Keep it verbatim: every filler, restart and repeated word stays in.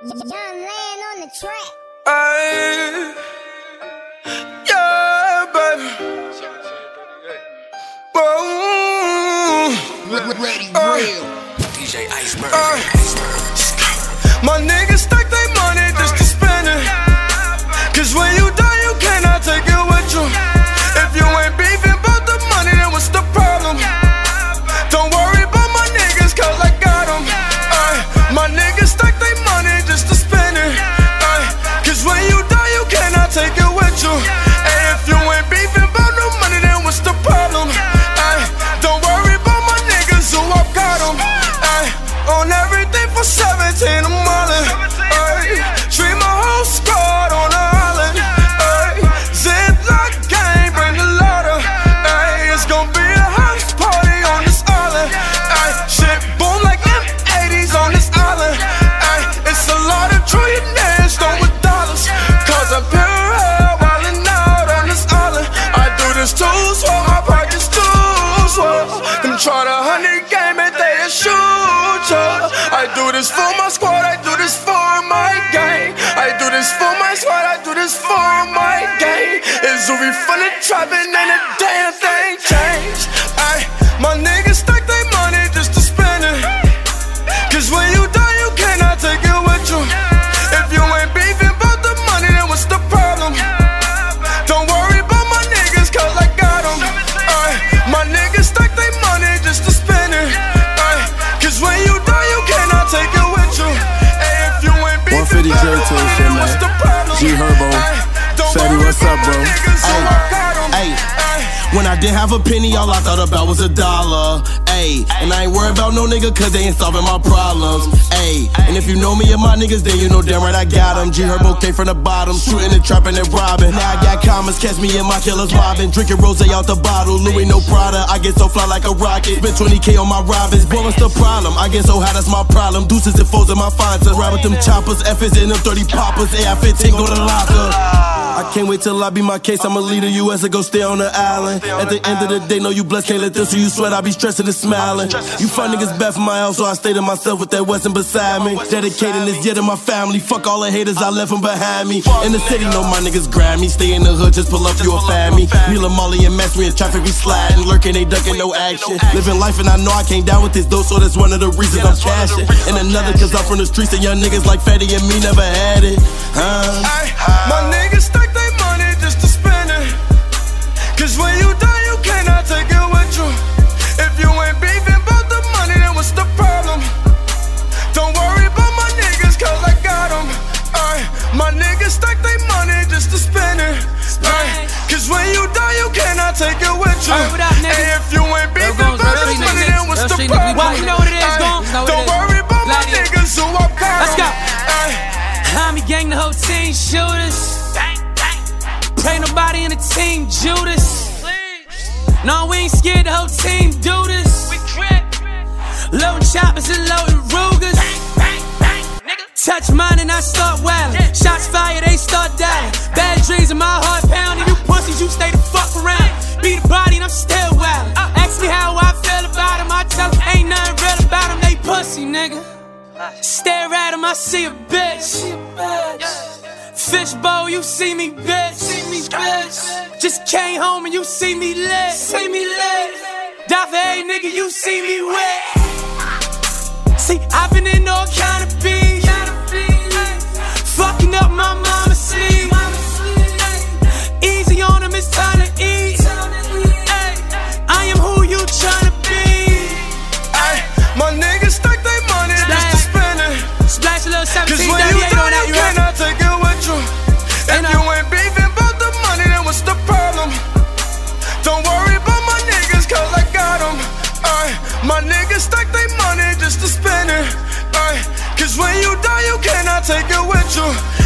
Young Land on the track. Ay, yeah, baby. Boom. Ready, uh, real. D J Iceberg. Uh, my niggas stack they money just to spend it. Cause when you die, you cannot take it with you. If you ain't beefing about the money, then what's the problem? Don't worry about my niggas, cause I got them. Ay, my niggas stack they money just to spend it. Ay, cause when you die, you cannot take it with you. And if you ain't beefing about no money, then what's the problem? Ay, don't worry about my niggas who I got them. Ay, on everything for seventeen, I'm allin'. Ay, treat my whole squad on the island. Ay, Ziploc gang, bring the ladder. Ay, it's gon' be a house party on this island. Ay, shit boom like M eighties on this island. Ay, it's a lot of trillionaires throwing dollars. Cause I'm pure hell wildin' out on this island. I do this too swell, my pockets too swell. Them try to honey game and they a shooter. I do this for my squad, I do this for my gang. I do this for my squad, I do this for my gang. It's Zuri from the trappin' and the damn thing changed. Ay, my niggas stack they money just to spend it. Cause when you die, you cannot take it with you. If you ain't beefing about the money, then what's the problem? Don't worry about my niggas, cause I got them. Ay, my niggas stack they money just to spend it. Ay, cause when you die, you cannot take it with you. And if you ain't beefing one fifty about J the to money, shit, then man. what's the problem? G Herbo. Ay, don't Fatty, worry what's up, about bro? my niggas, so I got 'em. Ay, Ay. when I didn't have a penny, all I thought about was a dollar. Ayy, and I ain't worried about no nigga, cause they ain't solving my problems. Ayy, and if you know me and my niggas, then you know damn right I got 'em. G Herbo came from the bottom, shooting and trapping and robbing. Now I got commas, catch me and my killers mobbing. Drinking rose out the bottle, Louis no Prada. I get so fly like a rocket. Spent twenty K on my robins, boy, what's the problem? I get so high, that's my problem. Deuces and foes in my finds. Ride with them choppers, F's in them thirty poppers. A I fifteen, go to the locker. I can't wait till I be my case, I'ma lead the U S and go stay on the island. At the end of the day, no, you blessed, can't let them see you sweat, I be stressing and smiling. You find niggas bad for my house, so I stay to myself with that Westin beside me. Dedicating this year to my family, fuck all the haters, I left them behind me. In the city, know my niggas grind me, stay in the hood, just pull up, you a family. Neil and Molly and Max, we in traffic, we sliding, lurking, they ducking, no action. Living life and I know I can't down with this though, so that's one of the reasons I'm cashing. And another, cause I'm from the streets and young niggas like Fatty and me never had it. Huh? Ay, my niggas stack they money just to spend it. Cause when you die, you cannot take it with you. If you ain't beefing about the money, then what's the problem? Don't worry about my niggas, cause I got them. Ay, my niggas stack they money just to spend it. Ay, cause when you die, you cannot take it with you. And if you ain't beefing about the money, then what's the problem? Well, you know what it is, gon'? Don't worry about my niggas who I got 'em. Let's go. Ay, Homie gang, the whole team shooters. Pray nobody in the team Judas. No, we ain't scared, the whole team do this. Loading choppers and loading Rugers. Touch mine and I start wildin'. Shots fired, they start dying. Bad dreams in my heart pounding. You pussies, you stay the fuck around. Beat a body and I'm still wildin'. Ask me how I feel about them, I tell them ain't nothing real about them. They pussy, nigga. Stare at them, I see a bitch. Fishbowl, you see me, bitch. See me, bitch. Just came home and you see me lit. See me lit. Die for a nigga, you see me wet. See, I've been in all kind of beef. Fucking up my mama's sleep. Easy on them, it's time to eat. I am who you tryna be. ay, my niggas stack they money just to spend it. Splash a little Cause seventeen when you thirty-eight on die, that, you you right? cannot take it with you. If you ain't beefing about the money, then what's the problem? Don't worry about my niggas, cause I got them. Ay, my niggas stack they money just to spend it. Ay, cause when you die, you cannot take it with you.